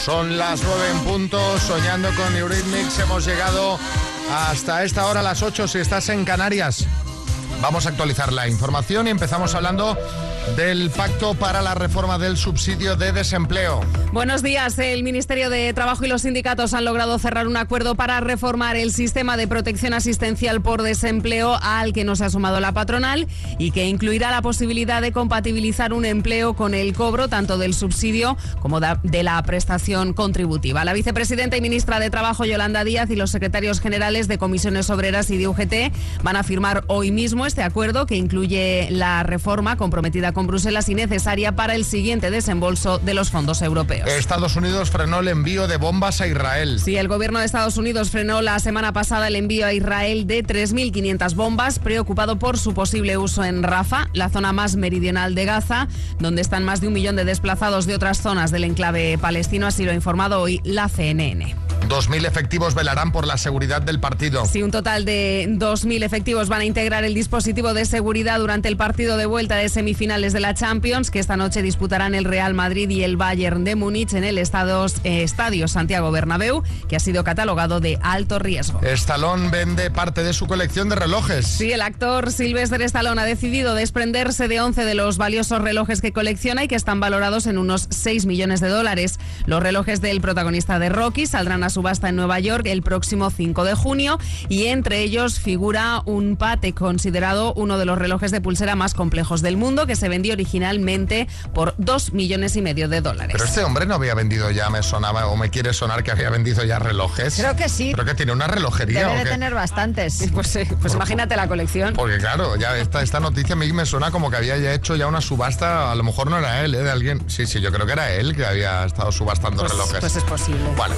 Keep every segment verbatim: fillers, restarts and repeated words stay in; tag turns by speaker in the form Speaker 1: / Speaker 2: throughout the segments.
Speaker 1: Son las nueve en punto, soñando con Eurythmics. Hemos llegado hasta esta hora, a las ocho, si estás en Canarias. Vamos a actualizar la información y empezamos hablando del pacto para la reforma del subsidio de desempleo.
Speaker 2: Buenos días. El Ministerio de Trabajo y los sindicatos han logrado cerrar un acuerdo para reformar el sistema de protección asistencial por desempleo al que nos ha sumado la patronal y que incluirá la posibilidad de compatibilizar un empleo con el cobro tanto del subsidio como de la prestación contributiva. La vicepresidenta y ministra de Trabajo, Yolanda Díaz, y los secretarios generales de Comisiones Obreras y de U G T van a firmar hoy mismo este acuerdo que incluye la reforma comprometida con Bruselas y necesaria para el siguiente desembolso de los fondos europeos.
Speaker 1: Estados Unidos frenó el envío de bombas a Israel.
Speaker 2: Sí, el gobierno de Estados Unidos frenó la semana pasada el envío a Israel de tres mil quinientas bombas, preocupado por su posible uso en Rafah, la zona más meridional de Gaza, donde están más de un millón de desplazados de otras zonas del enclave palestino, así lo ha informado hoy la C N N.
Speaker 1: Dos mil efectivos velarán por la seguridad del partido.
Speaker 2: Sí, un total de dos mil efectivos van a integrar el dispositivo de seguridad durante el partido de vuelta de semifinales de la Champions, que esta noche disputarán el Real Madrid y el Bayern de Múnich en el estadio, eh, estadio Santiago Bernabéu, que ha sido catalogado de alto riesgo.
Speaker 1: Stallone vende parte de su colección de relojes.
Speaker 2: Sí, el actor Sylvester Stallone ha decidido desprenderse de once de los valiosos relojes que colecciona y que están valorados en unos seis millones de dólares. Los relojes del protagonista de Rocky saldrán a subasta en Nueva York el próximo cinco de junio y entre ellos figura un Patek, considerado uno de los relojes de pulsera más complejos del mundo, que se vendió originalmente por dos millones y medio de dólares.
Speaker 1: Pero este hombre no había vendido ya, me sonaba, o me quiere sonar que había vendido ya relojes.
Speaker 3: Creo que sí.
Speaker 1: Creo que tiene una relojería.
Speaker 3: Debe
Speaker 1: ¿o
Speaker 3: de
Speaker 1: qué?
Speaker 3: tener bastantes.
Speaker 2: Pues, eh, pues imagínate la colección.
Speaker 1: Porque claro, ya esta, esta noticia a mí me suena como que había ya hecho ya una subasta, a lo mejor no era él, ¿eh? De alguien. Sí, sí, yo creo que era él que había estado subastando
Speaker 2: Pues,
Speaker 1: relojes.
Speaker 2: pues es posible.
Speaker 1: Bueno.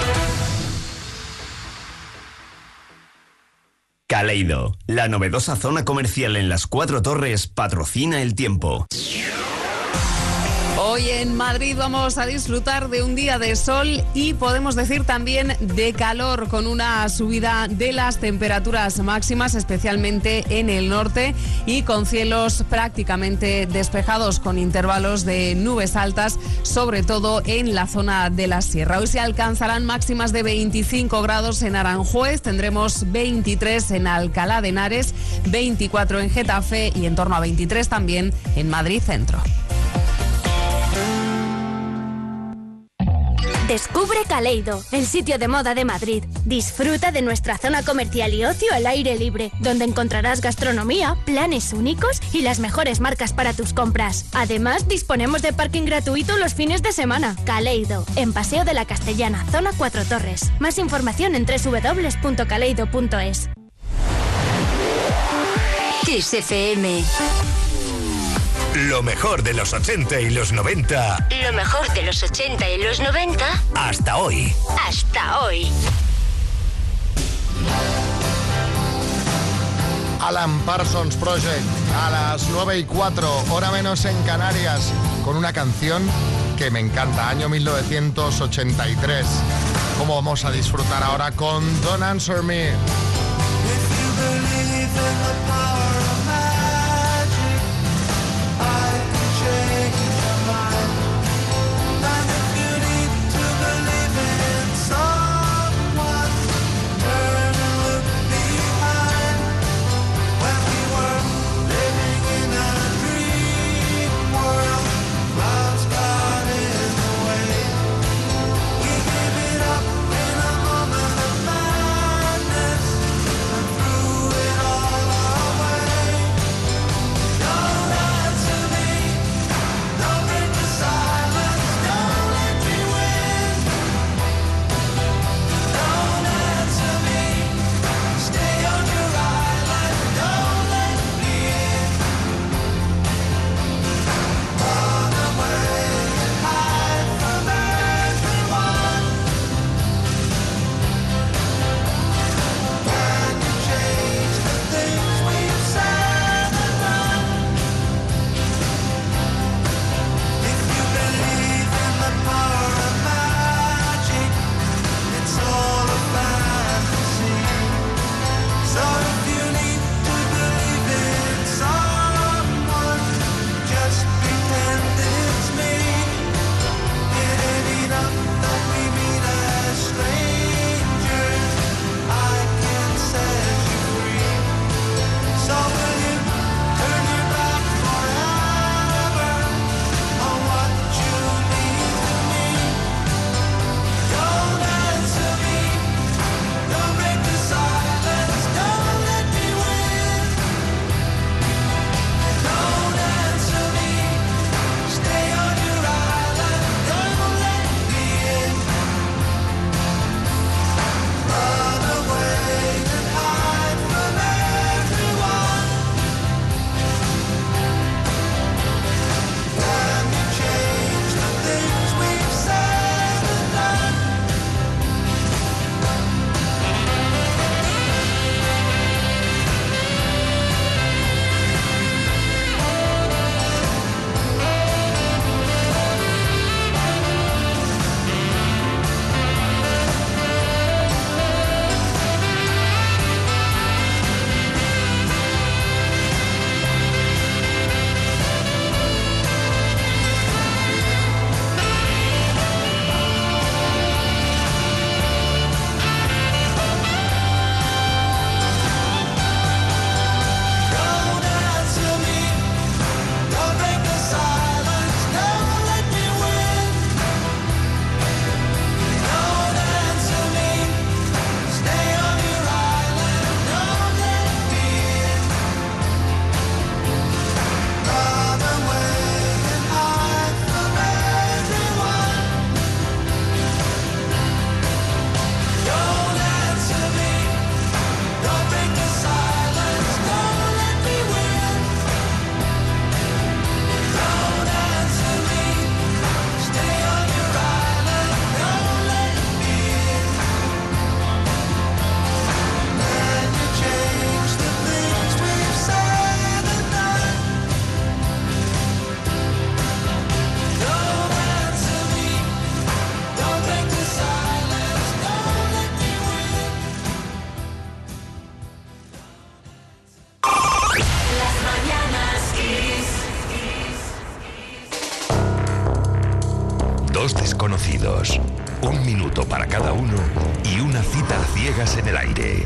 Speaker 4: Kaleido, la novedosa zona comercial en Las Cuatro Torres, patrocina el tiempo.
Speaker 2: Hoy en Madrid vamos a disfrutar de un día de sol y podemos decir también de calor, con una subida de las temperaturas máximas, especialmente en el norte, y con cielos prácticamente despejados con intervalos de nubes altas, sobre todo en la zona de la sierra. Hoy se alcanzarán máximas de veinticinco grados en Aranjuez, tendremos veintitrés en Alcalá de Henares, veinticuatro en Getafe y en torno a veintitrés también en Madrid Centro.
Speaker 5: Descubre Kaleido, el sitio de moda de Madrid. Disfruta de nuestra zona comercial y ocio al aire libre, donde encontrarás gastronomía, planes únicos y las mejores marcas para tus compras. Además, disponemos de parking gratuito los fines de semana. Kaleido, en Paseo de la Castellana, zona Cuatro Torres. Más información en doble u doble u doble u punto kaleido punto es.
Speaker 6: Kiss F M.
Speaker 7: Lo mejor de los ochenta y los noventa.
Speaker 6: Lo mejor de los ochenta y los noventa.
Speaker 7: Hasta hoy.
Speaker 6: Hasta hoy.
Speaker 1: Alan Parsons Project, a las nueve y cuatro, hora menos en Canarias, con una canción que me encanta, año mil novecientos ochenta y tres. ¿Cómo vamos a disfrutar ahora con Don't Answer Me?
Speaker 7: Dos desconocidos, un minuto para cada uno y una cita a ciegas en el aire.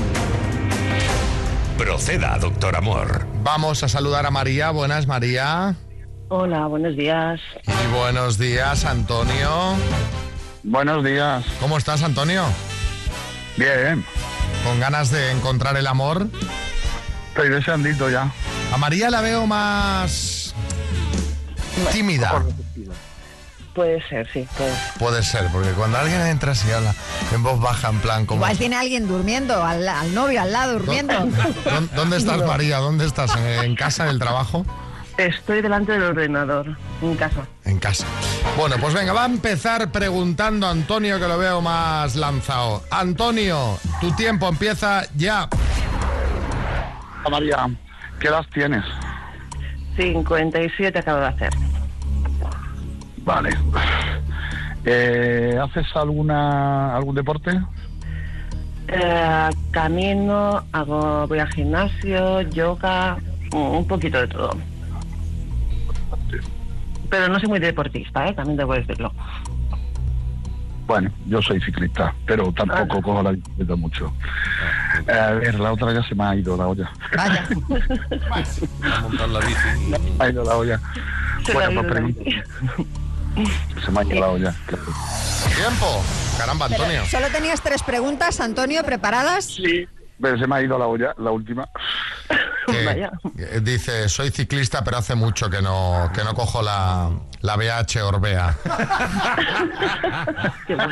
Speaker 7: Proceda, doctor Amor.
Speaker 1: Vamos a saludar a María. Buenas, María.
Speaker 3: Hola, buenos días.
Speaker 1: Y buenos días, Antonio.
Speaker 8: Buenos días.
Speaker 1: ¿Cómo estás, Antonio?
Speaker 8: Bien.
Speaker 1: ¿Con ganas de encontrar el amor?
Speaker 8: Estoy deseandito ya.
Speaker 1: A María la veo más tímida.
Speaker 3: Puede ser, sí, puede ser.
Speaker 1: Puede ser, porque cuando alguien entra así habla en voz baja, en plan como...
Speaker 9: Igual tiene alguien durmiendo, al, al novio al lado durmiendo.
Speaker 1: ¿Dó- ¿Dónde estás, María? ¿Dónde estás? ¿En, en casa, en el trabajo?
Speaker 3: Estoy delante del ordenador, en casa.
Speaker 1: En casa. Bueno, pues venga, va a empezar preguntando a Antonio, que lo veo más lanzado. Antonio, tu tiempo empieza ya.
Speaker 8: María, ¿qué edad tienes?
Speaker 3: cincuenta y siete acabo de hacer.
Speaker 8: Vale. Eh, ¿Haces alguna algún deporte?
Speaker 3: Eh, camino, hago, voy al gimnasio, yoga, un poquito de todo. Pero no soy muy deportista, ¿eh? También debo decirlo.
Speaker 8: Bueno, yo soy ciclista, pero tampoco cojo la bicicleta mucho. Eh, a ver, la otra ya se me ha ido la olla.
Speaker 9: Vaya.
Speaker 10: A montar la bici.
Speaker 8: Se me ha ido la olla.
Speaker 3: Se
Speaker 8: Bueno,
Speaker 3: me ha
Speaker 8: pues
Speaker 3: ido la
Speaker 8: pregunto.
Speaker 3: bici.
Speaker 8: Se me ha ido la olla. Claro.
Speaker 1: Tiempo. Caramba, Antonio.
Speaker 9: Solo tenías tres preguntas, Antonio, ¿preparadas?
Speaker 8: Sí. Pero se me ha ido la olla, la última.
Speaker 1: Que,
Speaker 3: Vaya.
Speaker 1: eh, dice, soy ciclista, pero hace mucho que no, que no cojo la, la B H Orbea.
Speaker 3: Qué bueno.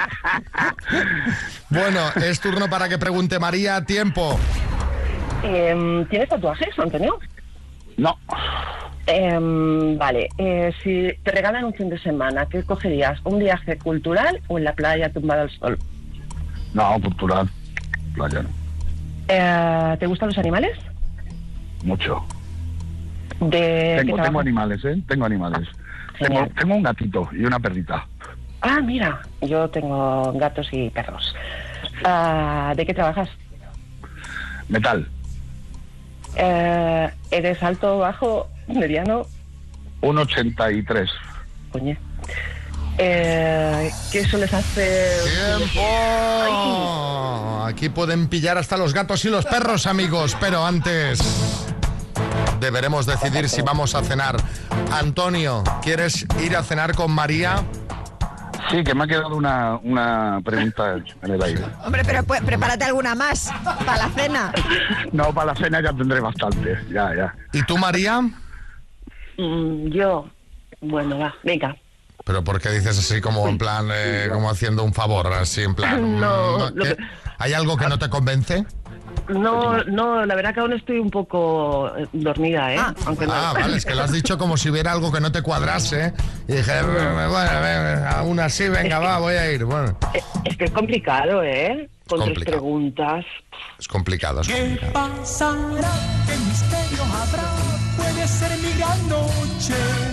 Speaker 1: Bueno, es turno para que pregunte María. Tiempo.
Speaker 3: Em, ¿Tienes tatuajes, Antonio?
Speaker 8: No.
Speaker 3: Em, vale, eh, si te regalan un fin de semana, ¿qué cogerías? ¿Un viaje cultural o en la playa tumbado al sol?
Speaker 8: No, cultural. Playa no.
Speaker 3: Eh, ¿Te gustan los animales?
Speaker 8: Mucho.
Speaker 3: De ¿qué
Speaker 8: Tengo, tengo
Speaker 3: trabajas?
Speaker 8: animales, ¿eh? Tengo animales. Tengo,
Speaker 3: Genial.
Speaker 8: tengo un gatito y una perrita.
Speaker 3: Ah, mira, yo tengo gatos y perros. Ah, ¿de qué trabajas?
Speaker 8: Metal.
Speaker 3: Eh, ¿Eres alto, bajo, mediano?
Speaker 8: Un ochenta y tres.
Speaker 3: Coñe. Eh, ¿Qué sueles hacer?
Speaker 1: ¡Tiempo! Aquí pueden pillar hasta los gatos y los perros, amigos, pero antes deberemos decidir si vamos a cenar. Antonio, ¿quieres ir a cenar con María?
Speaker 8: Sí, que me ha quedado una, una pregunta en el aire.
Speaker 9: Hombre, pero pues, prepárate alguna más para la cena.
Speaker 8: No, para la cena ya tendré bastante. Ya, ya.
Speaker 1: ¿Y tú, María?
Speaker 3: Mm, yo, bueno, va, venga.
Speaker 1: ¿Pero por qué dices así como en plan, eh, como haciendo un favor, así en plan?
Speaker 3: No,
Speaker 1: mm,
Speaker 3: lo
Speaker 1: ¿qué?
Speaker 3: que-
Speaker 1: ¿Hay algo que no te convence?
Speaker 3: No, no, la verdad que aún estoy un poco eh, dormida, ¿eh?
Speaker 9: Ah.
Speaker 3: Aunque no.
Speaker 1: Ah, vale, es que lo has dicho como si hubiera algo que no te cuadrase. Y dije, bueno, bueno, aún así, venga, va, voy a ir. Bueno,
Speaker 3: Eh, Es que es complicado, ¿eh? Con tres
Speaker 1: Complicado.
Speaker 3: preguntas.
Speaker 1: es complicado. Es complicado.
Speaker 11: pasará? ¿Qué misterio habrá? Puede ser mi gran noche.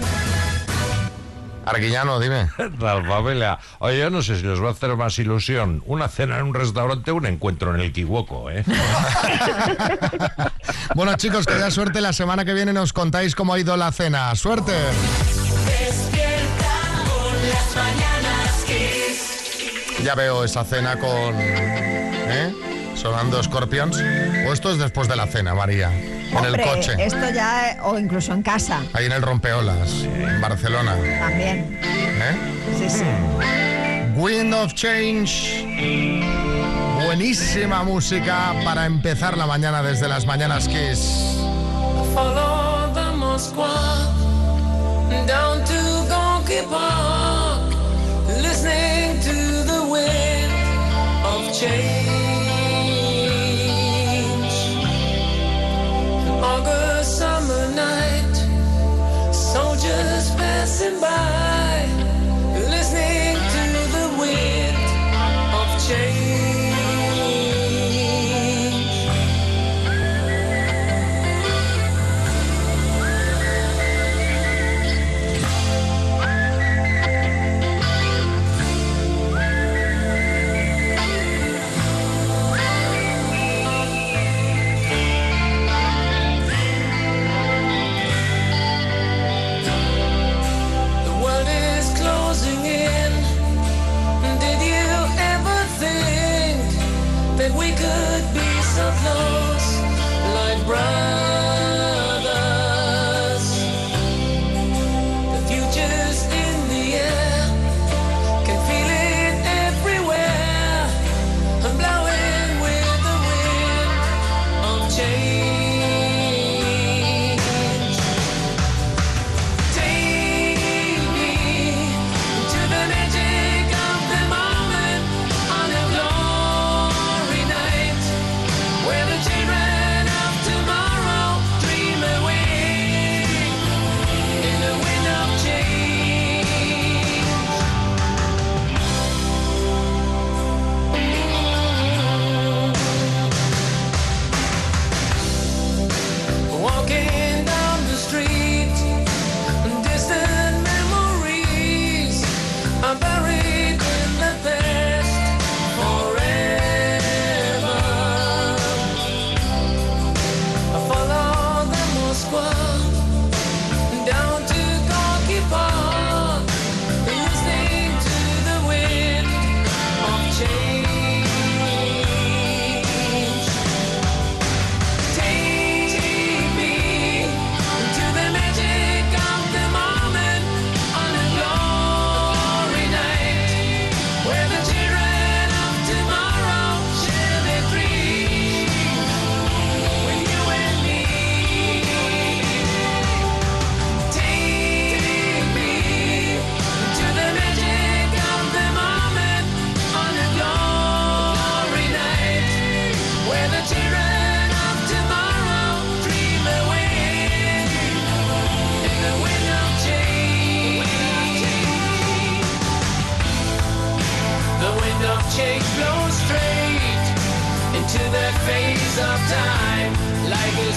Speaker 1: Arguiñano, dime.
Speaker 10: Tal familia. Oye, yo no sé si les va a hacer más ilusión una cena en un restaurante o un encuentro en el Kiwoko, ¿eh?
Speaker 1: Bueno, chicos, que haya suerte. La semana que viene nos contáis cómo ha ido la cena. ¡Suerte!
Speaker 11: Despierta con las mañanas Kiss.
Speaker 1: Ya veo esa cena con... ¿Eh? Sonando Scorpions. ¿O esto es después de la cena, María? En
Speaker 9: Hombre,
Speaker 1: el coche.
Speaker 9: esto ya, eh, o incluso en casa
Speaker 1: Ahí en el Rompeolas, en Barcelona.
Speaker 9: también.
Speaker 1: ¿Eh?
Speaker 9: Sí, sí.
Speaker 1: Wind of Change. Buenísima música para empezar la mañana desde las Mañanas Kiss.
Speaker 11: Follow the Moskwa down to Gonky Park, listening to the wind of change. August summer night, soldiers passing by, listening to the wind of change. The world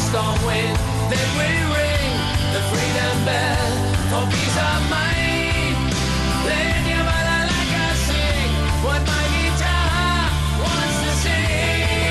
Speaker 11: storm wind, then we ring the freedom bell for peace of mind. Then you better like I sing what my guitar wants to sing.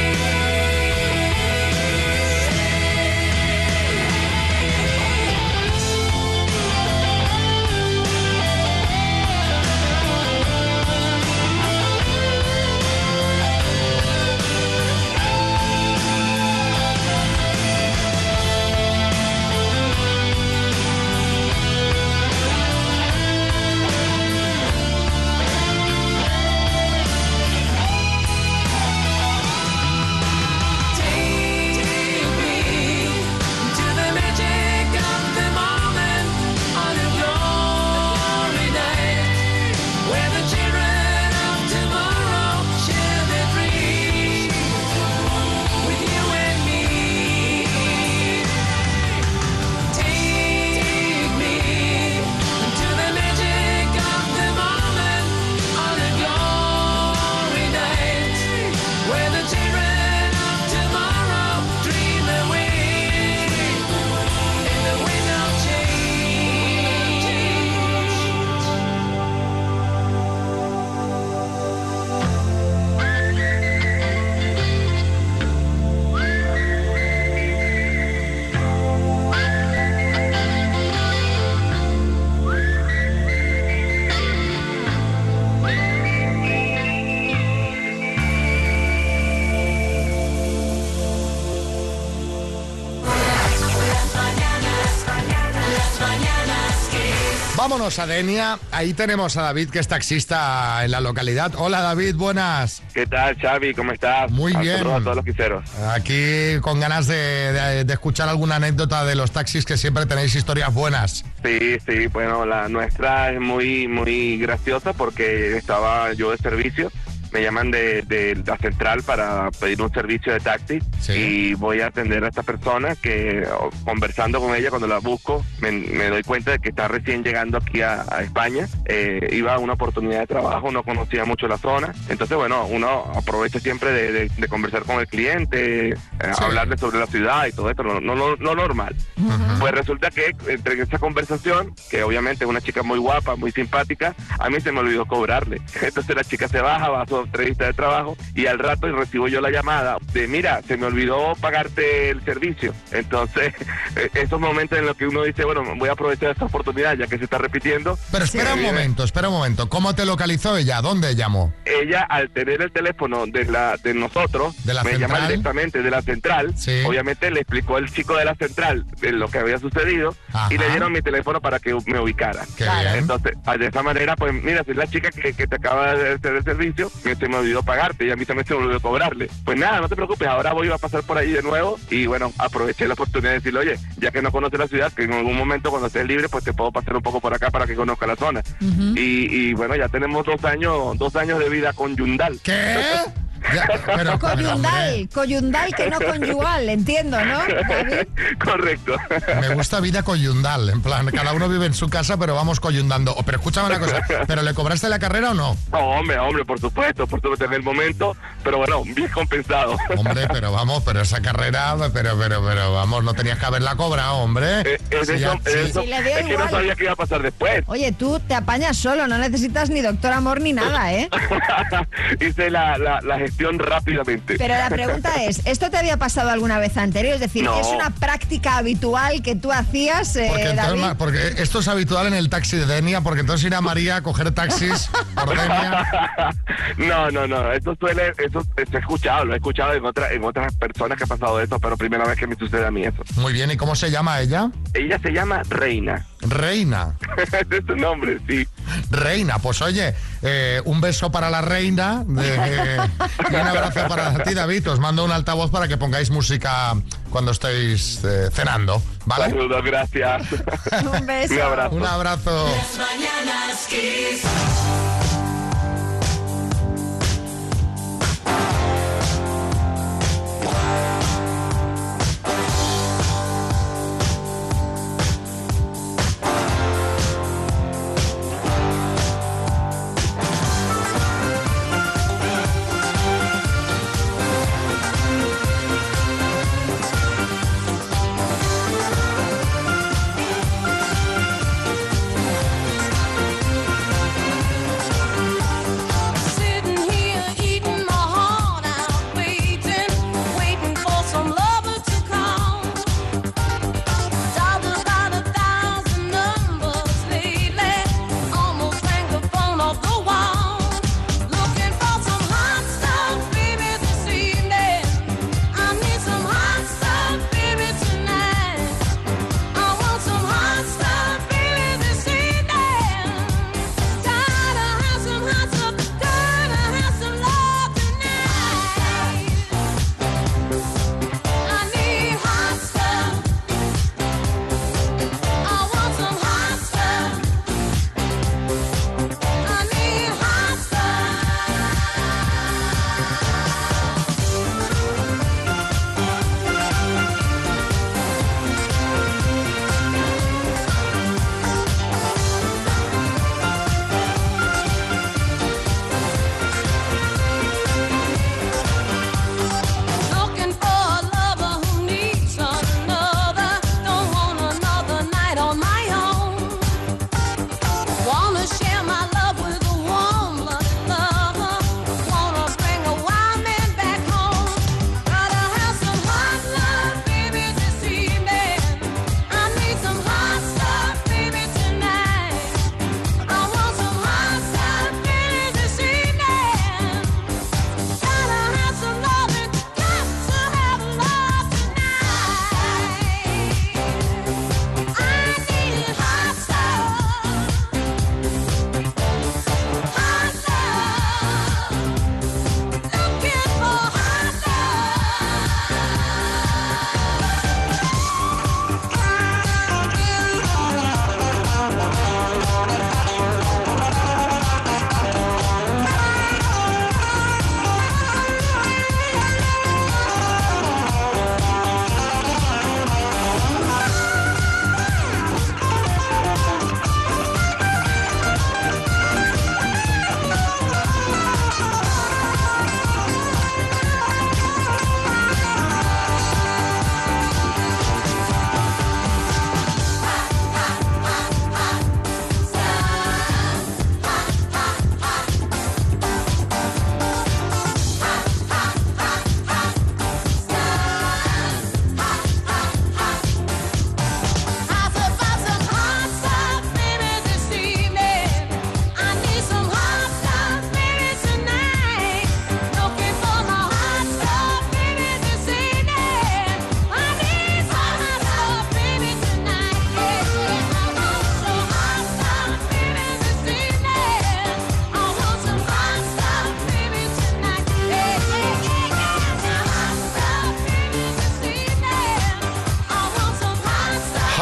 Speaker 1: Vámonos a Denia, ahí tenemos a David, que es taxista en la localidad. Hola David, buenas.
Speaker 12: ¿Qué tal, Xavi? ¿Cómo estás?
Speaker 1: Muy
Speaker 12: A
Speaker 1: bien.
Speaker 12: todos, a todos los quiseros.
Speaker 1: Aquí con ganas de, de, de escuchar alguna anécdota de los taxis, que siempre tenéis historias buenas.
Speaker 12: Sí, sí, bueno, la nuestra es muy, muy graciosa porque estaba yo de servicio. Me llaman de, de la central para pedir un servicio de taxi, sí. Y voy a atender a esta persona que, conversando con ella, cuando la busco, me, me doy cuenta de que está recién llegando aquí a, a España. Eh, iba a una oportunidad de trabajo, no conocía mucho la zona. Entonces, bueno, uno aprovecha siempre de, de, de conversar con el cliente, eh, sí. hablarle sobre la ciudad y todo esto, no, no, no, no normal. Uh-huh. Pues resulta que entre esa conversación, que obviamente es una chica muy guapa, muy simpática, a mí se me olvidó cobrarle. Entonces la chica se baja, va a su entrevista de trabajo y al rato recibo yo la llamada de mira, se me olvidó pagarte el servicio. Entonces esos momentos en los que uno dice, bueno, voy a aprovechar esta oportunidad ya que se está repitiendo.
Speaker 1: Pero espera sí. un momento, espera un momento, ¿cómo te localizó ella? ¿Dónde llamó?
Speaker 12: Ella, al tener el teléfono de la de nosotros,
Speaker 1: ¿De la
Speaker 12: me
Speaker 1: central?
Speaker 12: llama directamente de la central,
Speaker 1: sí.
Speaker 12: Obviamente le explicó el chico de la central de lo que había sucedido. Ajá. Y le dieron mi teléfono para que me ubicara.
Speaker 1: Claro.
Speaker 12: Entonces, de esa manera, pues mira, si es la chica que, que te acaba de hacer el servicio, que se me olvidó pagarte y a mí también se me olvidó cobrarle. Pues nada, no te preocupes, ahora voy a pasar por ahí de nuevo y bueno, aproveché la oportunidad de decirle, oye, ya que no conoces la ciudad, que en algún momento cuando estés libre, pues te puedo pasar un poco por acá para que conozca la zona. Uh-huh. y, y bueno, ya tenemos dos años, dos años de vida conyundal.
Speaker 1: ¿Qué? Ya, pero,
Speaker 9: coyundal,
Speaker 1: pero,
Speaker 9: coyundal que no conyugal, entiendo, ¿no, David?
Speaker 12: Correcto.
Speaker 1: Me gusta vida coyundal, en plan, cada uno vive en su casa, pero vamos coyundando. Pero escúchame una cosa, ¿pero le cobraste la carrera o no?
Speaker 12: No, hombre, hombre, por supuesto, por supuesto en el momento, pero bueno, bien compensado.
Speaker 1: Hombre, pero vamos, pero esa carrera, pero, pero, pero vamos, no tenías que haberla cobrado, hombre.
Speaker 12: Eh, es,
Speaker 1: sí,
Speaker 12: eso,
Speaker 1: ya,
Speaker 12: es,
Speaker 1: sí.
Speaker 12: eso,
Speaker 9: sí, le dio
Speaker 12: es que
Speaker 9: igual.
Speaker 12: no sabía qué iba a pasar después.
Speaker 9: Oye, tú te apañas solo, no necesitas ni doctor amor ni nada, ¿eh?
Speaker 12: Hice la, la, la gestión rápidamente.
Speaker 9: Pero la pregunta es, ¿esto te había pasado alguna vez anterior? Es decir,
Speaker 12: no.
Speaker 9: ¿es una práctica habitual que tú hacías, eh,
Speaker 1: porque, entonces,
Speaker 9: David?
Speaker 1: porque esto es habitual en el taxi de Denia, porque entonces ir a María a coger taxis por Denia.
Speaker 12: No, no, no, eso suele, eso se ha escuchado, lo he escuchado en, otra, en otras personas que ha pasado eso, pero primera vez que me sucede a mí eso.
Speaker 1: Muy bien, ¿y cómo se llama ella?
Speaker 12: Ella se llama Reina.
Speaker 1: Reina.
Speaker 12: Ese es su nombre, sí.
Speaker 1: Reina, pues oye, eh, un beso para la reina de, eh, y un abrazo para ti, David. Os mando un altavoz para que pongáis música cuando estéis eh, cenando, ¿vale?
Speaker 12: Saludos, gracias.
Speaker 9: Un beso.
Speaker 12: Un abrazo.
Speaker 1: Un abrazo.
Speaker 11: Las mañanas Kiss.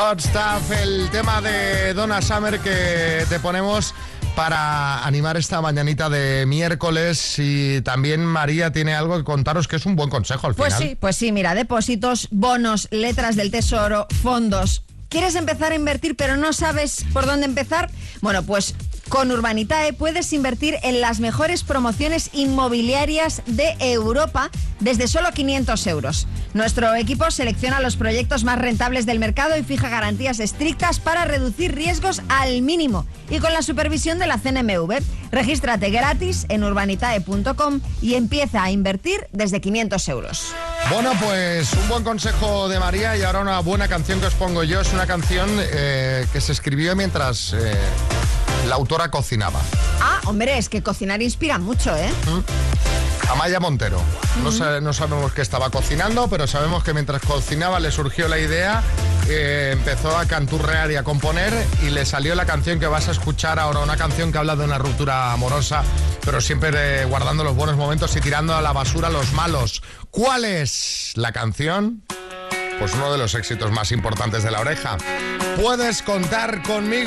Speaker 1: Hot Stuff, el tema de Donna Summer que te ponemos para animar esta mañanita de miércoles. Y también María tiene algo que contaros que es un buen consejo al final.
Speaker 9: Pues sí, pues sí, mira, depósitos, bonos, letras del tesoro, fondos. ¿Quieres empezar a invertir pero no sabes por dónde empezar? Bueno, pues con Urbanitae puedes invertir en las mejores promociones inmobiliarias de Europa desde solo quinientos euros. Nuestro equipo selecciona los proyectos más rentables del mercado y fija garantías estrictas para reducir riesgos al mínimo. Y con la supervisión de la C N M V. Regístrate gratis en urbanitae punto com y empieza a invertir desde quinientos euros.
Speaker 1: Bueno, pues un buen consejo de María y ahora una buena canción que os pongo yo. Es una canción eh, que se escribió mientras eh, la autora cocinaba.
Speaker 9: Ah, hombre, es que cocinar inspira mucho, ¿eh?
Speaker 1: ¿Mm? Amaya Montero. No, sa- no sabemos qué estaba cocinando, pero sabemos que mientras cocinaba le surgió la idea, eh, empezó a canturrear y a componer y le salió la canción que vas a escuchar ahora, una canción que habla de una ruptura amorosa, pero siempre eh, guardando los buenos momentos y tirando a la basura los malos. ¿Cuál es la canción? Pues uno de los éxitos más importantes de La Oreja. Puedes contar conmigo.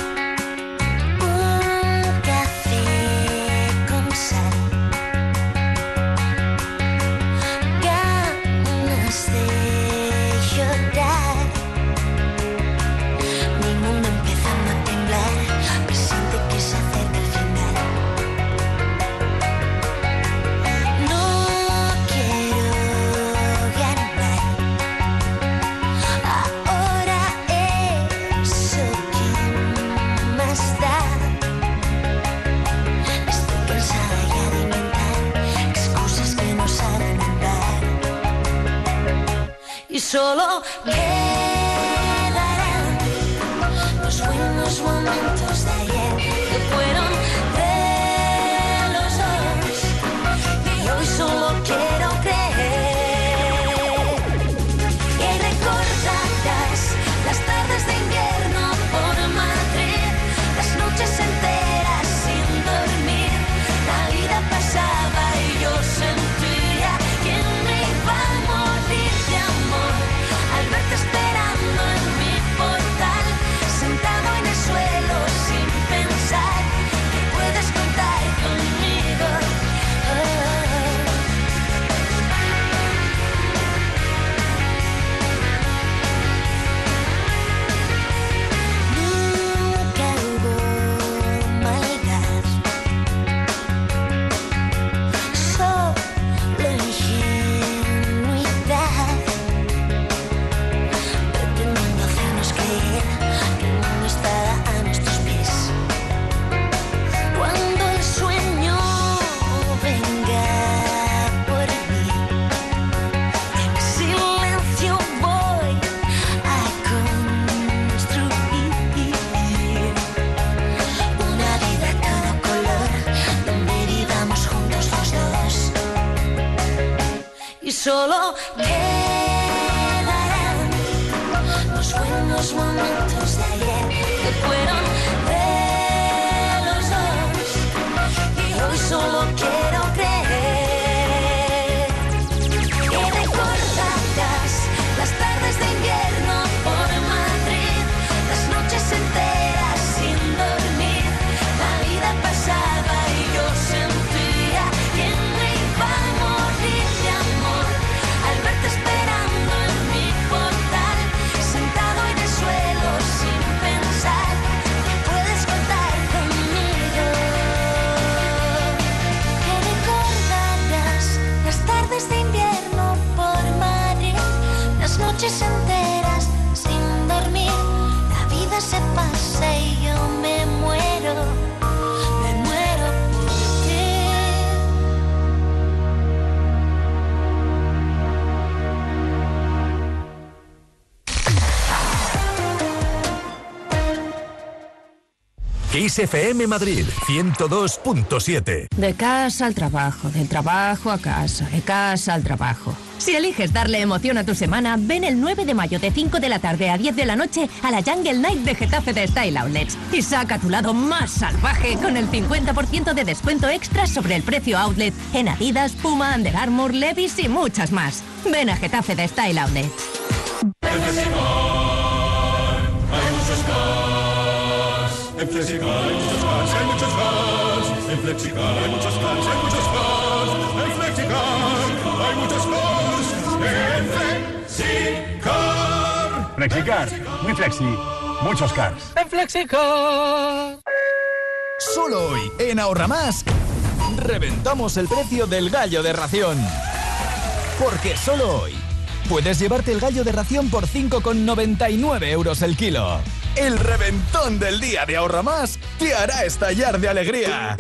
Speaker 11: Y solo quedarán los buenos momentos de ayer que fueron de los dos y hoy solo quiero creer que recordarás las tardes de invierno por Madrid, las noches enteras sin dormir, la vida pasaba y yo sentía que me iba a morir de amor al verte esperando en mi portal, sentado en el suelo sin pensar que puedes contar conmigo. Nunca hubo maldad, solo ingenuidad, pretendiendo hacernos creer que el mundo está a nuestros pies. Cuando el sueño venga por mí, en silencio voy a construir una vida a todo color, donde vivamos juntos los dos. Y solo quedarán los buenos momentos de ayer que fueron de los dos y hoy solo quiero creer que recordarás las tardes de invierno por Madrid, las noches enteras sin dormir, la vida pasaba y yo sentía que me iba a morir de amor al verte esperando en mi portal, sentado en el suelo sin pensar que puedes contar conmigo, que recordarás las tardes de invierno por Madrid, las noches enteras sin dormir, la vida se pasa y yo me muero, me muero por ti.
Speaker 13: Kiss F M Madrid ciento dos punto siete.
Speaker 14: De casa al trabajo, del trabajo a casa, de casa al trabajo. Si eliges darle emoción a tu semana, ven el nueve de mayo de cinco de la tarde a diez de la noche a la Jungle Night de Getafe de Style Outlets y saca tu lado más salvaje con el cincuenta por ciento de descuento extra sobre el precio outlet en Adidas, Puma, Under Armour, Levi's y muchas más. Ven a Getafe de Style Outlets.
Speaker 11: El mejor En Flexicar hay muchos cars, hay muchos cars. En Flexicar hay muchos cars, hay muchos cars. En Flexicar hay muchos cars. En Flexicar.
Speaker 15: Flexicar, muy flexi, muchos cars.
Speaker 11: En Flexicar.
Speaker 16: Solo hoy, en Ahorra Más, reventamos el precio del gallo de ración. Porque solo hoy puedes llevarte el gallo de ración por cinco con noventa y nueve euros el kilo. El reventón del día de Ahorra Más te hará estallar de alegría.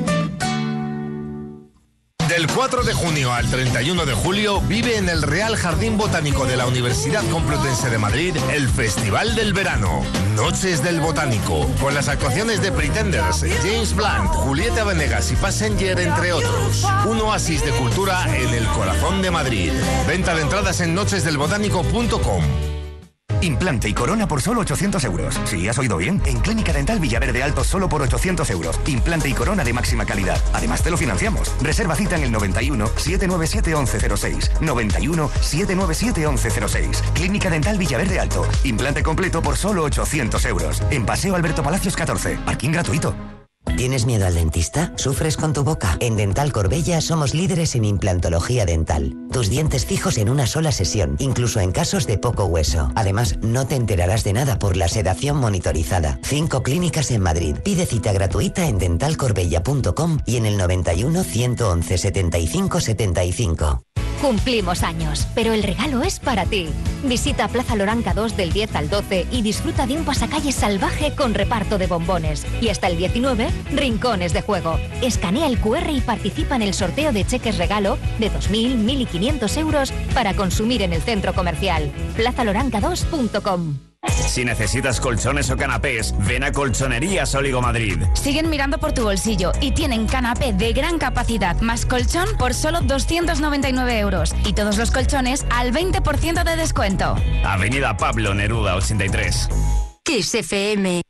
Speaker 7: Del cuatro de junio al treinta y uno de julio vive en el Real Jardín Botánico de la Universidad Complutense de Madrid el Festival del Verano, Noches del Botánico, con las actuaciones de Pretenders, James Blunt, Julieta Venegas y Passenger, entre otros. Un oasis de cultura en el corazón de Madrid. Venta de entradas en noches del botánico punto com.
Speaker 17: Implante y corona por solo ochocientos euros. Sí, has oído bien. En Clínica Dental Villaverde Alto solo por ochocientos euros. Implante y corona de máxima calidad. Además te lo financiamos. Reserva cita en el noventa y uno, setecientos noventa y siete, once cero seis. noventa y uno, setecientos noventa y siete, once cero seis. Clínica Dental Villaverde Alto. Implante completo por solo ochocientos euros. En Paseo Alberto Palacios catorce. Parking gratuito.
Speaker 18: ¿Tienes miedo al dentista? ¿Sufres con tu boca? En Dental Corbella somos líderes en implantología dental. Tus dientes fijos en una sola sesión, incluso en casos de poco hueso. Además, no te enterarás de nada por la sedación monitorizada. Cinco clínicas en Madrid. Pide cita gratuita en dental corbella punto com y en el noventa y uno, ciento once, setenta y cinco, setenta y cinco.
Speaker 19: Cumplimos años, pero el regalo es para ti. Visita Plaza Loranca dos del diez al doce y disfruta de un pasacalles salvaje con reparto de bombones. Y hasta el diecinueve, rincones de juego. Escanea el cu erre y participa en el sorteo de cheques regalo de dos mil, mil y quinientos euros para consumir en el centro comercial. plaza loranca dos punto com.
Speaker 4: Si necesitas colchones o canapés, ven a Colchonerías Óligo Madrid.
Speaker 20: Siguen mirando por tu bolsillo y tienen canapé de gran capacidad más colchón por solo doscientos noventa y nueve euros. Y todos los colchones al veinte por ciento de descuento.
Speaker 4: Avenida Pablo Neruda ochenta y tres.
Speaker 6: Kiss F M.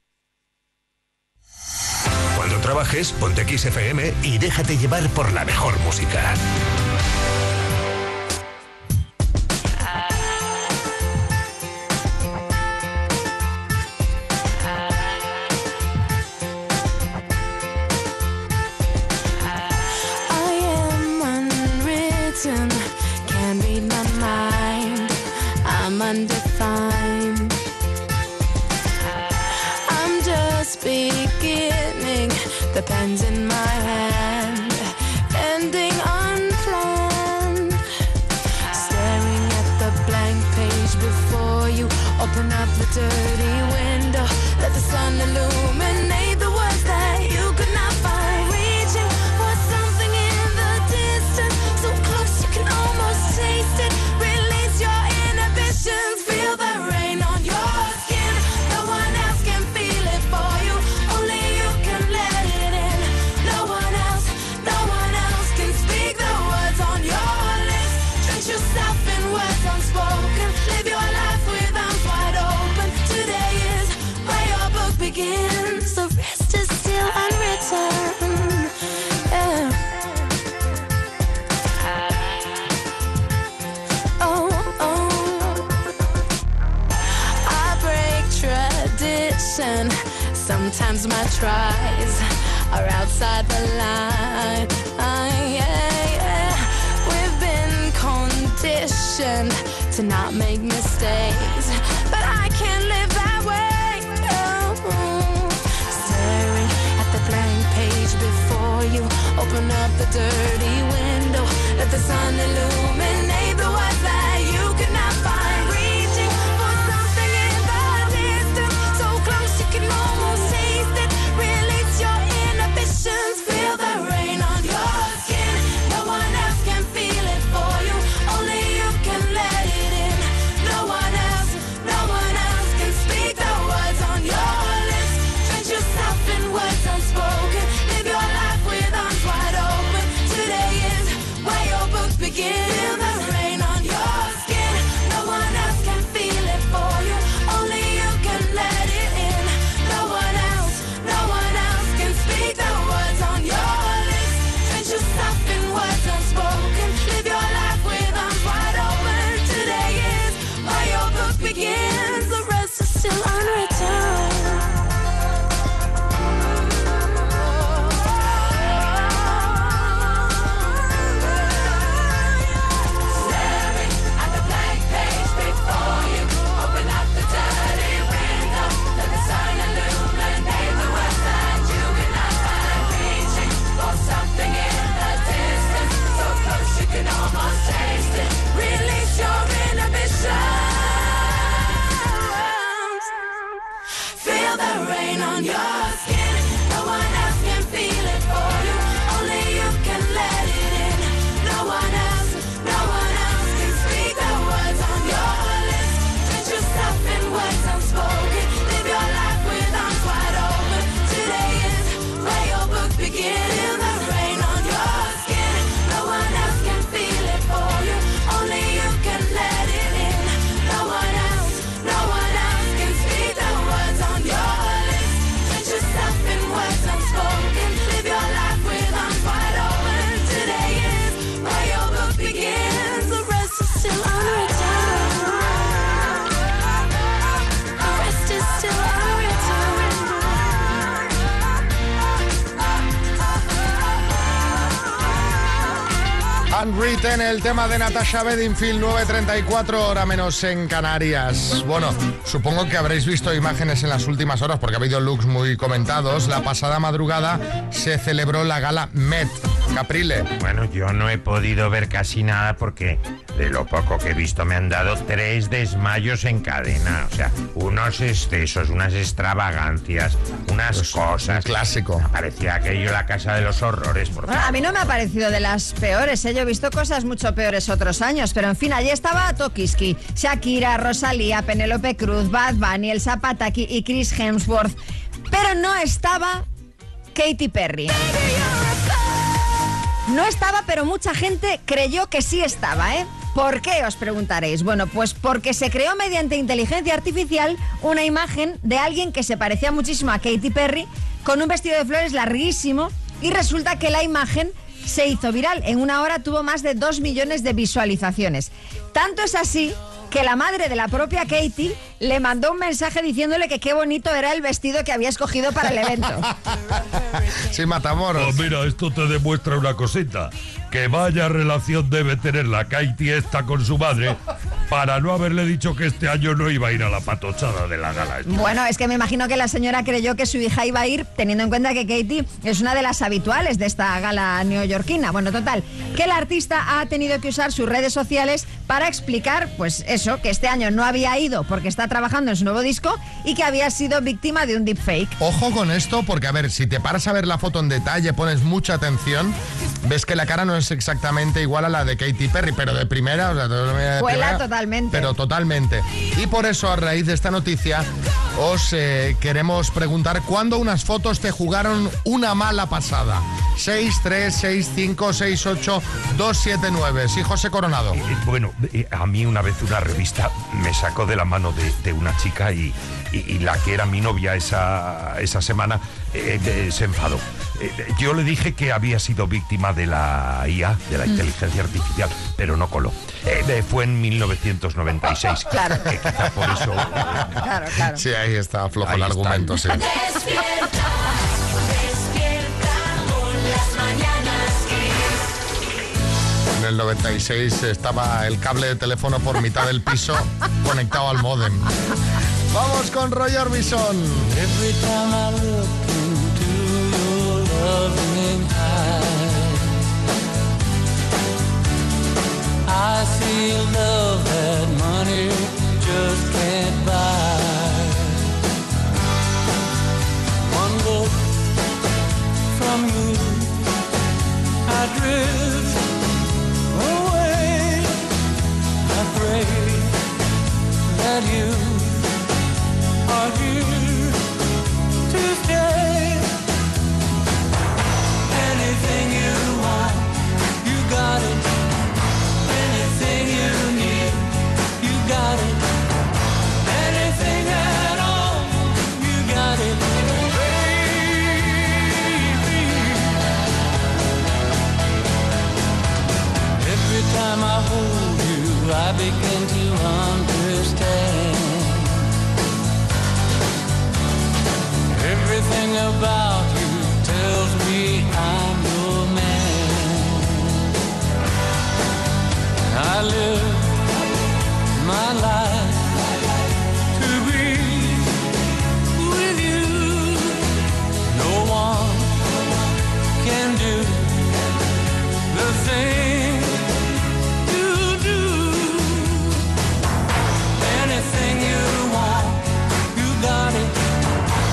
Speaker 7: Cuando trabajes, ponte Kiss F M y déjate llevar por la mejor música.
Speaker 21: Can't read my mind, I'm undefined. I'm just beginning, the pen's in my hand, ending unplanned. Staring at the blank page before you, open up the dirty window, let the sun illuminate the words that you could not find. Reaching for something in the distance, so close you can almost taste it. Release your inhibitions, feel the rain on your skin. No one else can feel it for you, only you can let it in. No one else, no one else can speak the words on your lips. Drench yourself in words unspoken, live your life with arms wide open. Today is where your book begins, the rest is still unwritten. Yeah. Oh, oh. I break tradition. Sometimes my tries are outside the line. Ah, yeah, yeah. We've been conditioned to not make mistakes, but I can't live that way. Oh. Staring at the blank page before you, open up the dirty window, let the sun illuminate the words that you could not find. Reaching for something in the distance, so close you can almost taste it. Release your inhibitions, feel the rain on your skin. No one else can feel it for you, only you can let it in. No one else, no feel the rain on your skin. No one else can feel it for you. Only you can let it in. No one else, no one else can speak the words on your lips. Put yourself in words unspoken. Live your life with arms wide open. Today is where your book begins. The rain on your skin. No one else can feel it for you. Only you can let it in. No one else, no one else can speak the words on your lips. Put yourself in words unspoken. Live your life with arms wide open. Today is where your book begins. The rest is still unwritten. The rest is still unwritten.
Speaker 1: Unwritten, el tema de Natasha Bedingfield, nueve treinta y cuatro, hora menos en Canarias. Bueno, supongo que habréis visto imágenes en las últimas horas porque ha habido looks muy comentados. La pasada madrugada se celebró la gala Met. Caprile.
Speaker 10: Bueno, yo no he podido ver casi nada porque de lo poco que he visto me han dado tres desmayos en cadena. O sea, unos excesos, unas extravagancias, unas pues cosas.
Speaker 1: Un clásico.
Speaker 10: Parecía aquello la casa de los horrores. Por
Speaker 9: Bueno, a mí no me ha parecido de las peores, ¿eh? Yo he visto cosas mucho peores otros años, pero en fin, allí estaba Tokiski, Shakira, Rosalía, Penélope Cruz, Bad Bunny, el Zapataki y Chris Hemsworth. Pero no estaba Katy Perry. No estaba, pero mucha gente creyó que sí estaba, ¿eh? ¿Por qué, os preguntaréis? Bueno, pues porque se creó mediante inteligencia artificial una imagen de alguien que se parecía muchísimo a Katy Perry con un vestido de flores larguísimo y resulta que la imagen se hizo viral. En una hora tuvo más de dos millones de visualizaciones. Tanto es así que la madre de la propia Katy le mandó un mensaje diciéndole que qué bonito era el vestido que había escogido para el evento.
Speaker 1: Sí, Matamoros.
Speaker 10: Pues mira, esto te demuestra una cosita. Que vaya relación debe tener la Katy esta con su madre para no haberle dicho que este año no iba a ir a la patochada de la gala.
Speaker 9: Bueno, es que me imagino que la señora creyó que su hija iba a ir, teniendo en cuenta que Katy es una de las habituales de esta gala neoyorquina. Bueno, total, que la artista ha tenido que usar sus redes sociales para explicar, pues eso, que este año no había ido porque está trabajando en su nuevo disco y que había sido víctima de un deepfake.
Speaker 1: Ojo con esto, porque a ver, si te paras a ver la foto en detalle, pones mucha atención, ves que la cara no es exactamente igual a la de Katy Perry, pero de primera, o sea, de
Speaker 9: Cuela totalmente.
Speaker 1: Pero totalmente. Y por eso, a raíz de esta noticia, os eh, queremos preguntar cuándo unas fotos te jugaron una mala pasada. seis tres seis cinco seis ocho dos siete nueve. Sí, José Coronado.
Speaker 10: Eh, bueno, eh, a mí una vez una revista me sacó de la mano de, de una chica y, y, y la que era mi novia esa, esa semana eh, eh, se enfadó. Eh, yo le dije que había sido víctima de la I A, de la inteligencia artificial, pero no coló. Eh, eh, fue en mil novecientos noventa y seis.
Speaker 9: Claro.
Speaker 10: Que quizá por eso... Eh,
Speaker 9: claro, claro.
Speaker 1: Sí, ahí está flojo
Speaker 10: Ahí
Speaker 1: el
Speaker 10: está.
Speaker 1: argumento, sí.
Speaker 21: Despierta, despierta con las mañanas Kiss.
Speaker 1: En el noventa y seis estaba el cable de teléfono por mitad del piso conectado al módem. Vamos con Roy Orbison.
Speaker 11: Every time I look into your loving eyes, I see love that money just can't buy. One look from you, I drift away. I pray that you are here to stay. Anything you want, you got it. Anything you need, you got it. Anything at all, you got it. Baby, every time I hold you, I begin to understand. Everything about you tells me I'm your man. I live my life to be with you. No one can do the thing you do. Anything you want, you got it.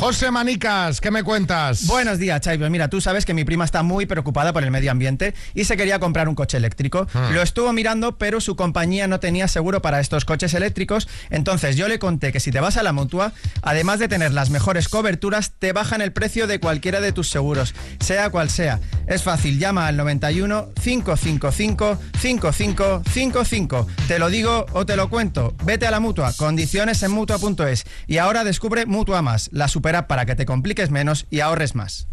Speaker 1: José Manicas, ¿qué me cuentas?
Speaker 2: Buenos días, Xavi. Pues mira, tú sabes que mi prima está muy preocupada por el medio ambiente y se quería comprar un coche eléctrico. Hmm. Lo estuvo mirando, pero su compañía no tenía seguro para estos coches eléctricos. Entonces yo le conté que si te vas a la Mutua, además de tener las mejores coberturas, te bajan el precio de cualquiera de tus seguros, sea cual sea. Es fácil, llama al noventa y uno, cinco cinco cinco, cinco cinco cinco cinco. Te lo digo o te lo cuento. Vete a la Mutua, condiciones en mutua punto es. Y ahora descubre Mutua Más, la super app para que te compliques menos y ahorres más.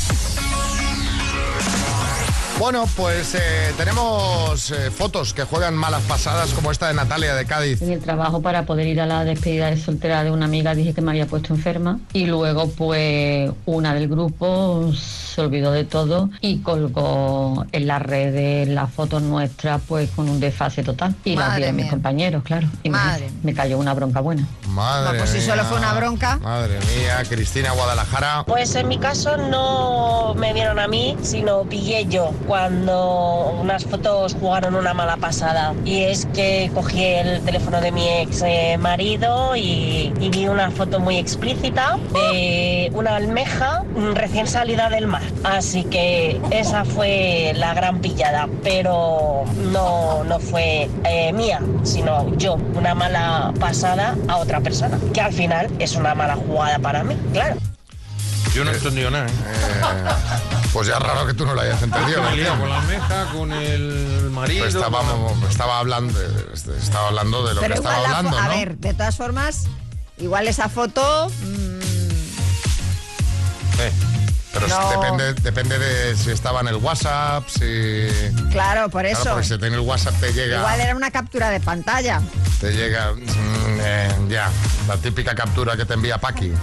Speaker 1: Bueno, pues eh, tenemos eh, fotos que juegan malas pasadas, como esta de Natalia de Cádiz.
Speaker 22: En el trabajo, para poder ir a la despedida de soltera de una amiga, dije que me había puesto enferma y luego pues una del grupo se olvidó de todo y colgó en las redes las fotos nuestras pues con un desfase total y las vi de mis compañeros, claro, y me, me cayó una bronca buena.
Speaker 1: Madre
Speaker 9: No, pues si
Speaker 1: mía.
Speaker 9: solo fue una bronca.
Speaker 1: Madre mía, Cristina Guadalajara.
Speaker 23: Pues en mi caso no me vieron a mí, sino pillé yo cuando unas fotos jugaron una mala pasada. Y es que cogí el teléfono de mi ex eh, marido y, y vi una foto muy explícita de una almeja recién salida del mar. Así que esa fue la gran pillada, pero no, no fue eh, mía, sino yo, una mala pasada a otra persona, que al final es una mala jugada para mí, claro.
Speaker 10: Yo no he entendido nada, ¿eh?
Speaker 1: Eh, pues ya raro que tú no lo hayas entendido.
Speaker 10: Me he liado con la almeja, con el marido...
Speaker 1: Pues estábamos, estaba, hablando, estaba hablando de lo
Speaker 9: Pero
Speaker 1: que estaba
Speaker 9: igual la
Speaker 1: hablando,
Speaker 9: fo-
Speaker 1: ¿no?
Speaker 9: A ver, de todas formas, igual esa foto... mmm,
Speaker 1: Sí. Pero
Speaker 9: No.
Speaker 1: depende, depende de si estaba en el WhatsApp, si...
Speaker 9: claro, por
Speaker 1: Claro,
Speaker 9: eso.
Speaker 1: porque si tiene el WhatsApp te llega...
Speaker 9: Igual era una captura de pantalla.
Speaker 1: Te llega... mm, eh, ya, la típica captura que te envía Paqui.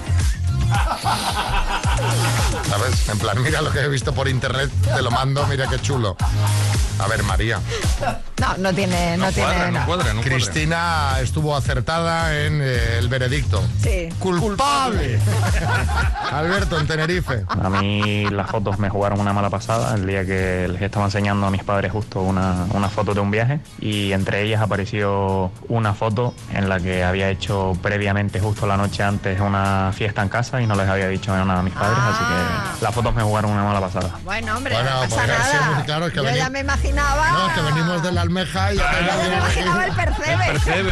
Speaker 1: ¿Sabes? En plan, mira lo que he visto por internet, te lo mando, mira qué chulo. A ver, María.
Speaker 9: No, no tiene... No, tiene no.
Speaker 1: Cristina estuvo acertada en eh, el veredicto.
Speaker 9: Sí.
Speaker 1: ¡Culpable! Alberto, en Tenerife.
Speaker 24: A mí las fotos me jugaron una mala pasada el día que les estaba enseñando a mis padres justo una, una foto de un viaje y entre ellas apareció una foto en la que había hecho previamente justo la noche antes una fiesta en casa y no les había dicho nada a mis padres,
Speaker 9: Ah.
Speaker 24: así que las fotos me jugaron una mala pasada.
Speaker 9: Bueno, hombre,
Speaker 1: Bueno,
Speaker 9: no pasa
Speaker 1: podría ser
Speaker 9: nada.
Speaker 1: muy claro, es que
Speaker 9: Yo
Speaker 1: veni-
Speaker 9: ya me imaginaba...
Speaker 1: No, es que venimos de la almeja y ya
Speaker 9: Yo ya me imaginaba el percebe.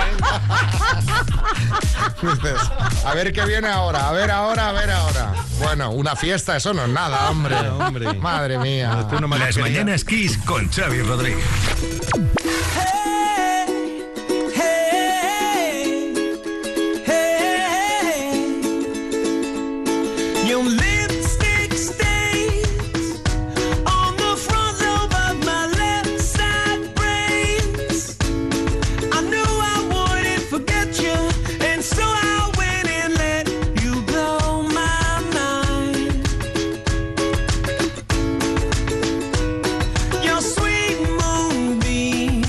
Speaker 1: Dices, a ver qué viene ahora, a ver ahora, a ver ahora. Bueno, una fiesta, eso no es nada, hombre.
Speaker 10: hombre.
Speaker 1: Madre mía.
Speaker 13: Las mañanas Kiss con Xavi Rodríguez.
Speaker 11: Your lipstick stains on the front lobe of my left side brains. I knew I wouldn't forget you, and so I went and let you blow my mind. Your sweet moonbeam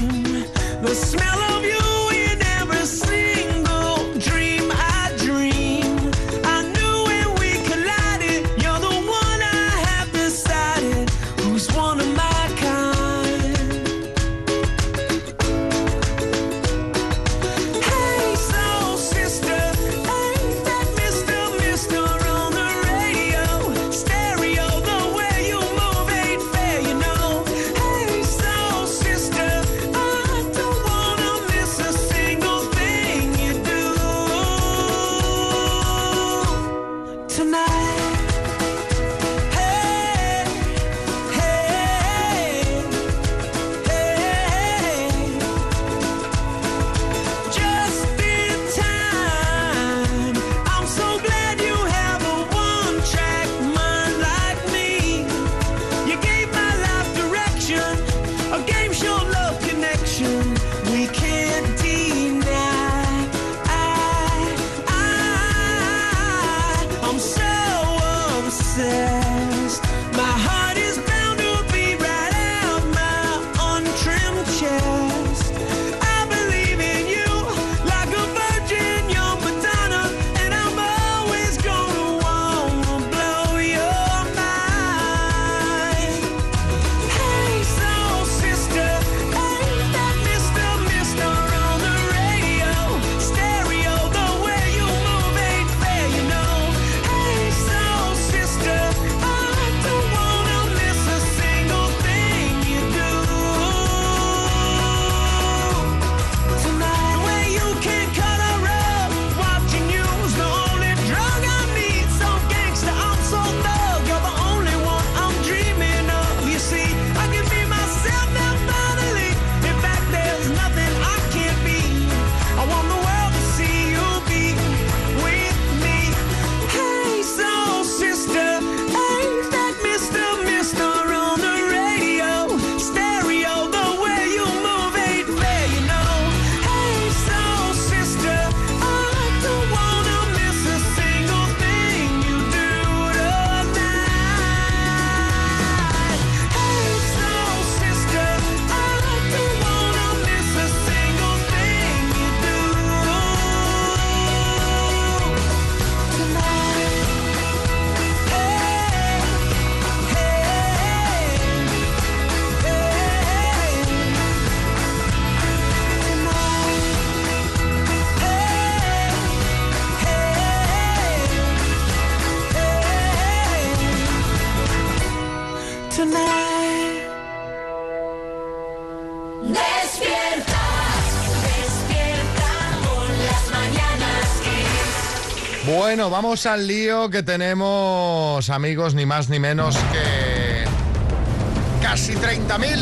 Speaker 1: Bueno, vamos al lío que tenemos, amigos, ni más ni menos que casi treinta mil.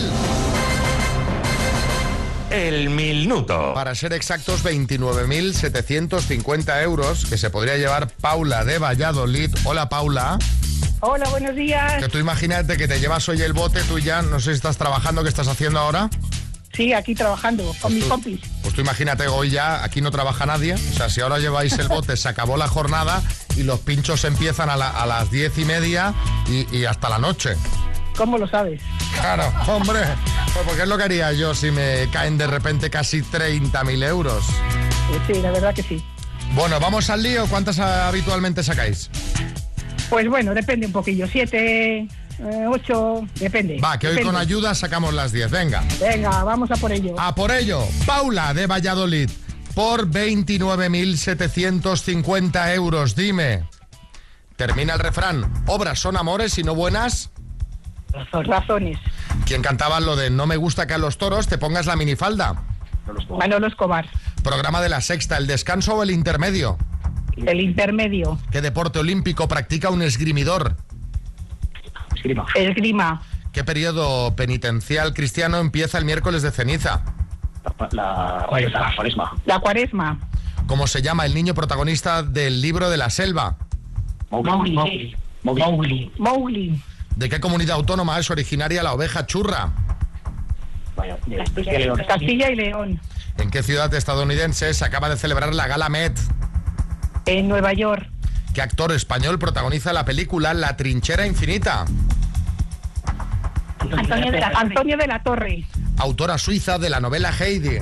Speaker 10: El minuto.
Speaker 1: Para ser exactos, veintinueve mil setecientos cincuenta euros que se podría llevar Paula de Valladolid. Hola, Paula.
Speaker 3: Hola, buenos días.
Speaker 1: Que tú imagínate que te llevas hoy el bote, tú ya, no sé si estás trabajando, ¿qué estás haciendo ahora?
Speaker 3: Sí, aquí trabajando con mis compis.
Speaker 1: Pues tú imagínate, hoy ya aquí no trabaja nadie. O sea, si ahora lleváis el bote, se acabó la jornada y los pinchos empiezan a, la, a las diez y media y, y hasta la noche.
Speaker 3: ¿Cómo lo sabes?
Speaker 1: Claro, hombre. Pues porque es lo que haría yo si me caen de repente casi treinta mil euros.
Speaker 3: Sí, la verdad que sí.
Speaker 1: Bueno, vamos al lío. ¿Cuántas habitualmente sacáis?
Speaker 3: Pues bueno, depende un poquillo. Siete... Eh, ocho, depende.
Speaker 1: Va, que hoy
Speaker 3: depende.
Speaker 1: con ayuda sacamos las diez, venga.
Speaker 3: Venga, vamos a por ello.
Speaker 1: A por ello, Paula de Valladolid, por veintinueve mil setecientos cincuenta euros, dime. Termina el refrán, obras son amores y no buenas.
Speaker 3: Razones.
Speaker 1: ¿Quién cantaba lo de no me gusta que a los toros te pongas la minifalda?
Speaker 3: Manolo Escobar.
Speaker 1: Programa de la Sexta, ¿el descanso o el intermedio?
Speaker 3: El intermedio.
Speaker 1: ¿Qué deporte olímpico practica un esgrimidor?
Speaker 3: Esgrima. Esgrima.
Speaker 1: ¿Qué periodo penitencial cristiano empieza el miércoles de ceniza?
Speaker 3: La, la, la cuaresma. La cuaresma.
Speaker 1: ¿Cómo se llama el niño protagonista del libro de la selva?
Speaker 3: Mowgli. Mowgli. Mowgli.
Speaker 1: ¿De qué comunidad autónoma es originaria la oveja churra?
Speaker 3: Castilla y León. Castilla y León.
Speaker 1: ¿En qué ciudad estadounidense se acaba de celebrar la Gala Met?
Speaker 3: En Nueva York.
Speaker 1: ¿Qué actor español protagoniza la película La Trinchera Infinita?
Speaker 3: Antonio de la, Antonio de la Torre.
Speaker 1: Autora suiza de la novela Heidi.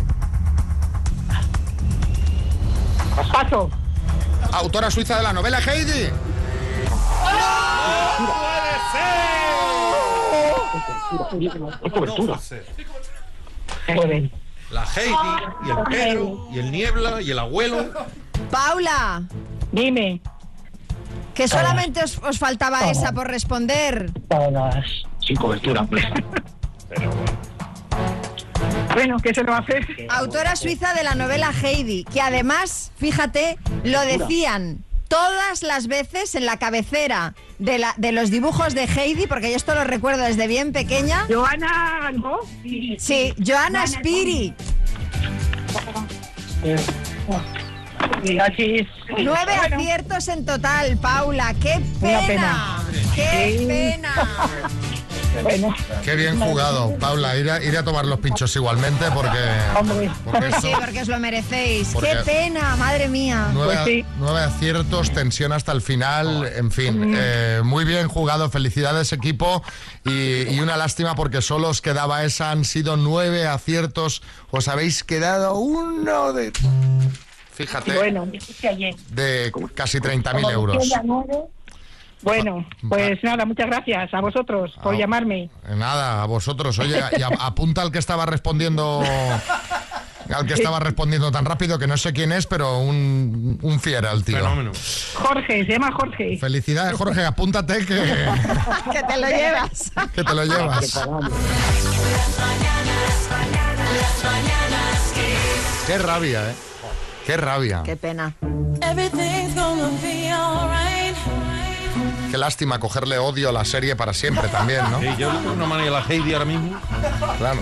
Speaker 3: Paso.
Speaker 1: Autora suiza de la novela Heidi.
Speaker 10: ¡No puede ser!
Speaker 3: ¡Qué cobertura!
Speaker 10: La Heidi y el Pedro y el Niebla y el abuelo.
Speaker 9: Paula.
Speaker 3: Dime.
Speaker 9: Que solamente os, os faltaba
Speaker 3: Todas.
Speaker 9: esa por responder.
Speaker 3: Todas. Sin cobertura.
Speaker 10: Pero
Speaker 3: bueno, ¿qué se lo va a hacer?
Speaker 9: Autora suiza de la novela Heidi, que además, fíjate, lo decían todas las veces en la cabecera de, la, de los dibujos de Heidi, porque yo esto lo recuerdo desde bien pequeña.
Speaker 3: Joana, ¿no?
Speaker 9: Sí, Joana Spiri. Nueve
Speaker 3: Bueno.
Speaker 9: aciertos en total, Paula. ¡Qué pena!
Speaker 3: Una pena.
Speaker 9: ¡Qué
Speaker 3: Sí.
Speaker 9: pena!
Speaker 3: Bueno.
Speaker 1: Qué bien jugado, Paula. Iré, a- iré a tomar los pinchos igualmente porque... porque
Speaker 9: Sí,
Speaker 1: esto-
Speaker 9: porque os lo merecéis.
Speaker 1: Porque-
Speaker 9: ¡Qué pena! ¡Madre mía!
Speaker 1: Nueve,
Speaker 3: Pues sí.
Speaker 1: nueve aciertos, tensión hasta el final, en fin, eh, muy bien jugado, felicidades equipo y, y una lástima porque solo os quedaba esa, han sido nueve aciertos, os habéis quedado uno de, fíjate,
Speaker 3: Bueno, que ayer.
Speaker 1: de casi treinta mil euros.
Speaker 3: Bueno, pues nada, muchas gracias a vosotros por
Speaker 1: Ah.
Speaker 3: llamarme.
Speaker 1: Eh, Nada, a vosotros, oye, y a- apunta al que estaba respondiendo... Al que estaba respondiendo tan rápido que no sé quién es, pero un, un fiera el tío.
Speaker 10: Fenómeno.
Speaker 3: Jorge, se llama Jorge.
Speaker 1: Felicidades, Jorge, apúntate que,
Speaker 9: ¡Que te lo llevas!
Speaker 1: que te lo llevas. Qué rabia, ¿eh? Qué rabia.
Speaker 9: ¡Qué pena!
Speaker 21: Everything's gonna be alright.
Speaker 1: Qué lástima cogerle odio a la serie para siempre también, ¿no?
Speaker 10: Sí, yo le tengo una manera a la Heidi ahora mismo.
Speaker 1: Claro.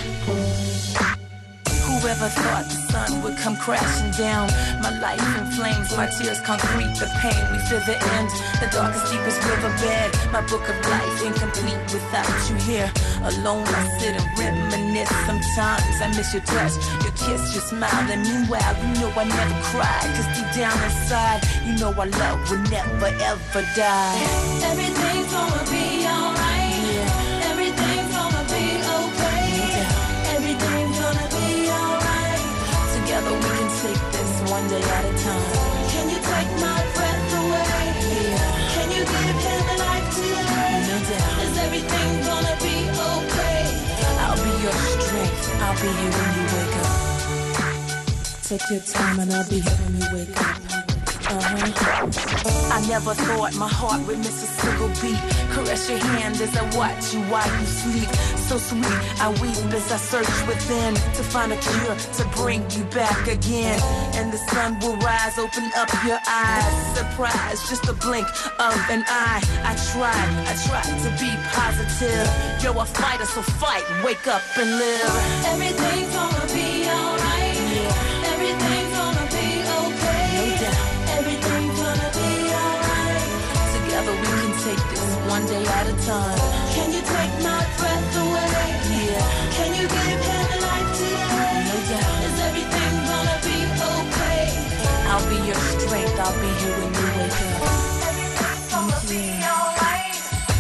Speaker 11: Whoever thought the sun would come crashing down? My life in flames, my tears concrete, the pain, we feel the end, the darkest, deepest riverbed. My book of life incomplete without you here. Alone I sit and reminisce. Sometimes I miss your touch, your kiss, your smile. And meanwhile, you know I never cried, cause deep down inside, you know our love will never ever die. Everything's gonna be alright. Yeah. Everything's gonna be okay. Yeah. Everything's gonna be alright. Together we can take this one day at a time. Can you take my breath away? Yeah. Can you give him a life today? No doubt. Is everything gonna be okay? I'll be your strength. I'll be here when you wake up. Take your time and I'll be here when you wake up. Uh-huh. I never thought my heart would miss a single beat. Caress your hand as I watch you while you sleep.
Speaker 5: so sweet. I weep as I search within to find a cure to bring you back again. And the sun will rise, open up your eyes. Surprise, just a blink of an eye. I tried, I tried to be positive. You're a fighter, so fight, wake up and live.
Speaker 11: Everything's gonna be alright. Yeah. Everything's gonna be okay.
Speaker 5: No doubt.
Speaker 11: Everything's gonna be alright.
Speaker 5: Together we can take this one day at a time.
Speaker 11: Can you take my breath away?
Speaker 5: Yeah.
Speaker 11: Can you give him life today?
Speaker 5: No doubt.
Speaker 11: Is everything gonna be okay?
Speaker 5: I'll be your strength, I'll be here when you wake up.
Speaker 11: Everything's gonna be alright.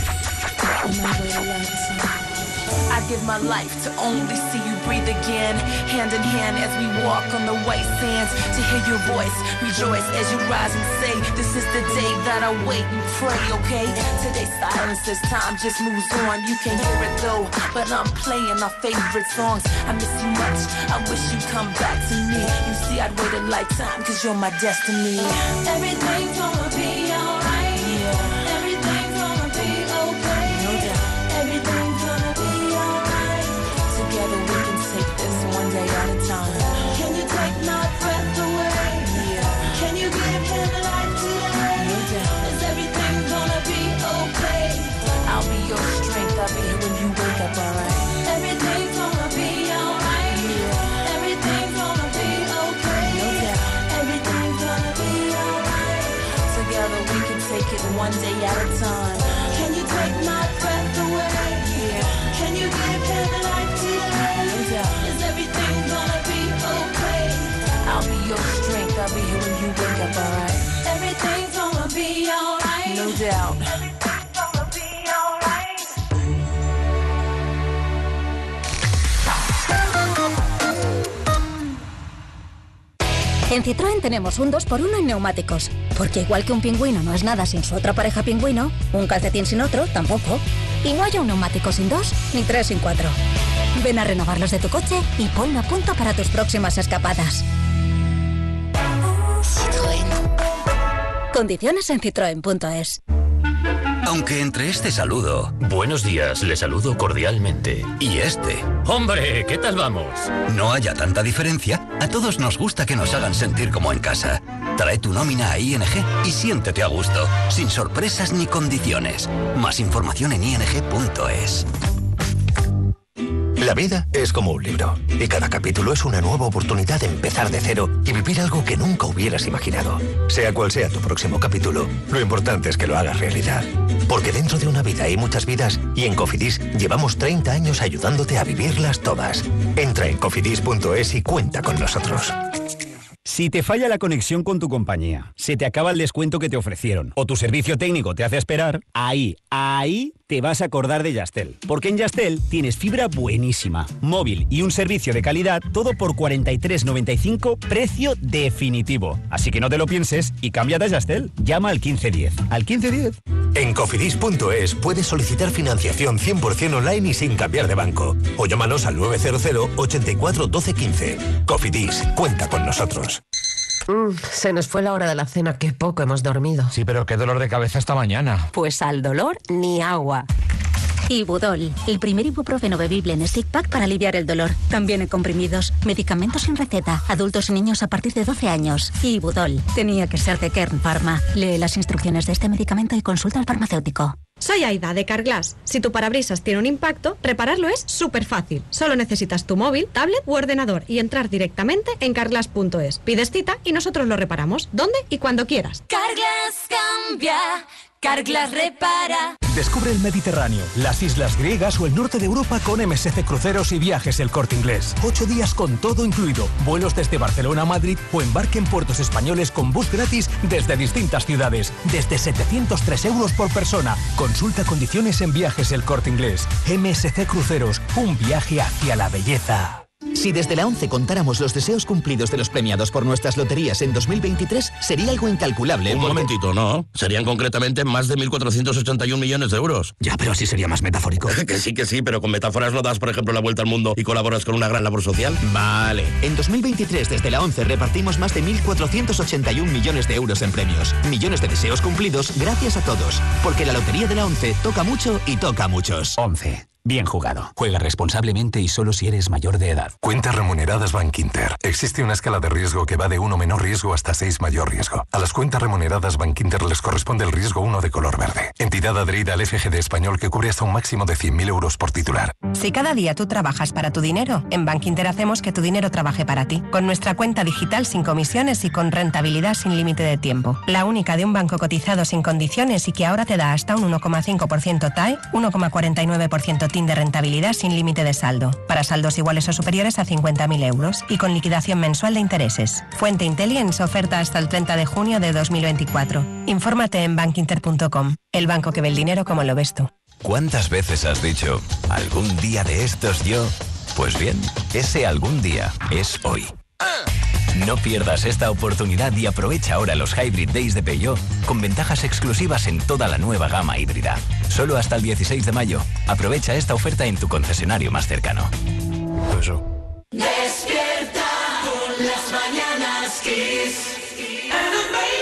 Speaker 5: I give my life to only see you breathe again. Hand in hand as we walk on the white sands. To hear your voice, rejoice as you rise and say, this is the day that I wait and pray, okay? Today's silence as time just moves on. You can't hear it though, but I'm playing our favorite songs. I miss you much, I wish you'd come back to me. You see I'd wait a lifetime, cause you're my destiny.
Speaker 11: Everything's gonna be alright.
Speaker 5: Yeah.
Speaker 11: Everything's gonna be okay.
Speaker 5: No doubt.
Speaker 11: Everything's gonna be alright.
Speaker 5: Together we can take this one day at a time.
Speaker 11: Can you take my breath away?
Speaker 5: Yeah.
Speaker 11: Can you give him life today?
Speaker 5: No doubt.
Speaker 11: Is everything gonna be okay?
Speaker 5: I'll be your strength, I'll be here when you wake up, alright?
Speaker 11: Everything's gonna be alright.
Speaker 5: Yeah.
Speaker 11: Everything's gonna be okay.
Speaker 5: No doubt.
Speaker 11: Everything's gonna be alright.
Speaker 5: Together we can take it one day at a time.
Speaker 11: Can you take my breath away?
Speaker 5: Yeah.
Speaker 11: Can you give him life today?
Speaker 5: No doubt.
Speaker 11: Is everything gonna be okay?
Speaker 5: I'll be your strength, I'll be here when you wake up, alright?
Speaker 11: Everything's gonna be alright.
Speaker 5: No doubt.
Speaker 11: Everything's gonna be alright.
Speaker 8: En Citroën tenemos un dos por uno en neumáticos, porque igual que un pingüino no es nada sin su otra pareja pingüino, un calcetín sin otro tampoco. Y no hay un neumático sin dos, ni tres sin cuatro. Ven a renovarlos de tu coche y ponlo a punto para tus próximas escapadas. Citroën. Condiciones en citroen punto es.
Speaker 12: Aunque entre este saludo, buenos días, le saludo cordialmente, y este, hombre, ¿qué tal vamos?, no haya tanta diferencia, a todos nos gusta que nos hagan sentir como en casa. Trae tu nómina a I N G y siéntete a gusto, sin sorpresas ni condiciones. Más información en i n g punto es.
Speaker 14: La vida es como un libro, y cada capítulo es una nueva oportunidad de empezar de cero y vivir algo que nunca hubieras imaginado. Sea cual sea tu próximo capítulo, lo importante es que lo hagas realidad. Porque dentro de una vida hay muchas vidas, y en Cofidis llevamos treinta años ayudándote a vivirlas todas. Entra en cofidis punto es y cuenta con nosotros.
Speaker 25: Si te falla la conexión con tu compañía, se te acaba el descuento que te ofrecieron o tu servicio técnico te hace esperar, ahí, ahí te vas a acordar de Yastel. Porque en Yastel tienes fibra buenísima, móvil y un servicio de calidad, todo por cuarenta y tres noventa y cinco, precio definitivo. Así que no te lo pienses y cámbiate a Yastel. Llama al quince diez. ¿Al quince diez?
Speaker 14: En cofidis punto es puedes solicitar financiación cien por ciento online y sin cambiar de banco. O llámanos al nueve cero cero, ochenta y cuatro, doce, quince. Cofidis, cuenta con nosotros.
Speaker 26: Mm, se nos fue la hora de la cena, qué poco hemos dormido.
Speaker 27: Sí, pero qué dolor de cabeza esta mañana.
Speaker 26: Pues al dolor ni agua.
Speaker 8: Ibudol, el primer ibuprofeno bebible en stick pack para aliviar el dolor. También en comprimidos, medicamentos sin receta, adultos y niños a partir de doce años. Ibudol, tenía que ser de Kern Pharma. Lee las instrucciones de este medicamento y consulta al farmacéutico.
Speaker 28: Soy Aida de Carglass. Si tu parabrisas tiene un impacto, repararlo es súper fácil. Solo necesitas tu móvil, tablet u ordenador y entrar directamente en carglass punto es. Pides cita y nosotros lo reparamos, donde y cuando quieras.
Speaker 11: Carglass cambia, Carglass repara.
Speaker 29: Descubre el Mediterráneo, las islas griegas o el norte de Europa con M S C Cruceros y Viajes El Corte Inglés. Ocho días con todo incluido. Vuelos desde Barcelona a Madrid o embarque en puertos españoles con bus gratis desde distintas ciudades. Desde setecientos tres euros por persona. Consulta condiciones en Viajes El Corte Inglés. M S C Cruceros, un viaje hacia la belleza.
Speaker 30: Si desde la ONCE contáramos los deseos cumplidos de los premiados por nuestras loterías en dos mil veintitrés, sería algo incalculable.
Speaker 31: Un
Speaker 30: porque...
Speaker 31: momentito, no. Serían concretamente más de mil cuatrocientos ochenta y un millones de euros.
Speaker 30: Ya, pero así sería más metafórico.
Speaker 31: Que sí, que sí, pero con metáforas no das, por ejemplo, la vuelta al mundo y colaboras con una gran labor social.
Speaker 30: Vale. En dos mil veintitrés, desde la ONCE, repartimos más de mil cuatrocientos ochenta y un millones de euros en premios. Millones de deseos cumplidos gracias a todos. Porque la lotería de la ONCE toca mucho y toca a muchos.
Speaker 31: ONCE.
Speaker 30: Bien jugado. Juega responsablemente y solo si eres mayor de edad.
Speaker 2: Cuentas remuneradas Bankinter. Existe una escala de riesgo que va de uno menor riesgo hasta seis mayor riesgo. A las cuentas remuneradas Bankinter les corresponde el riesgo uno de color verde. Entidad adherida al F G D español que cubre hasta un máximo de cien mil euros por titular.
Speaker 4: Si cada día tú trabajas para tu dinero, en Bankinter hacemos que tu dinero trabaje para ti. Con nuestra cuenta digital sin comisiones y con rentabilidad sin límite de tiempo. La única de un banco cotizado sin condiciones y que ahora te da hasta un uno coma cinco por ciento T A E, uno coma cuarenta y nueve por ciento T I N de rentabilidad sin límite de saldo. Para saldos iguales o superiores a cincuenta mil euros y con liquidación mensual de intereses. Fuente Intelligence, oferta hasta el treinta de junio de dos mil veinticuatro. Infórmate en bankinter punto com. El banco que ve el dinero como lo ves tú.
Speaker 6: ¿Cuántas veces has dicho, algún día de estos yo? Pues bien, ese algún día es hoy. No pierdas esta oportunidad y aprovecha ahora los Hybrid Days de Peugeot con ventajas exclusivas en toda la nueva gama híbrida. Solo hasta el dieciséis de mayo. Aprovecha esta oferta en tu concesionario más cercano.
Speaker 11: Eso. Despierta con las mañanas Kiss.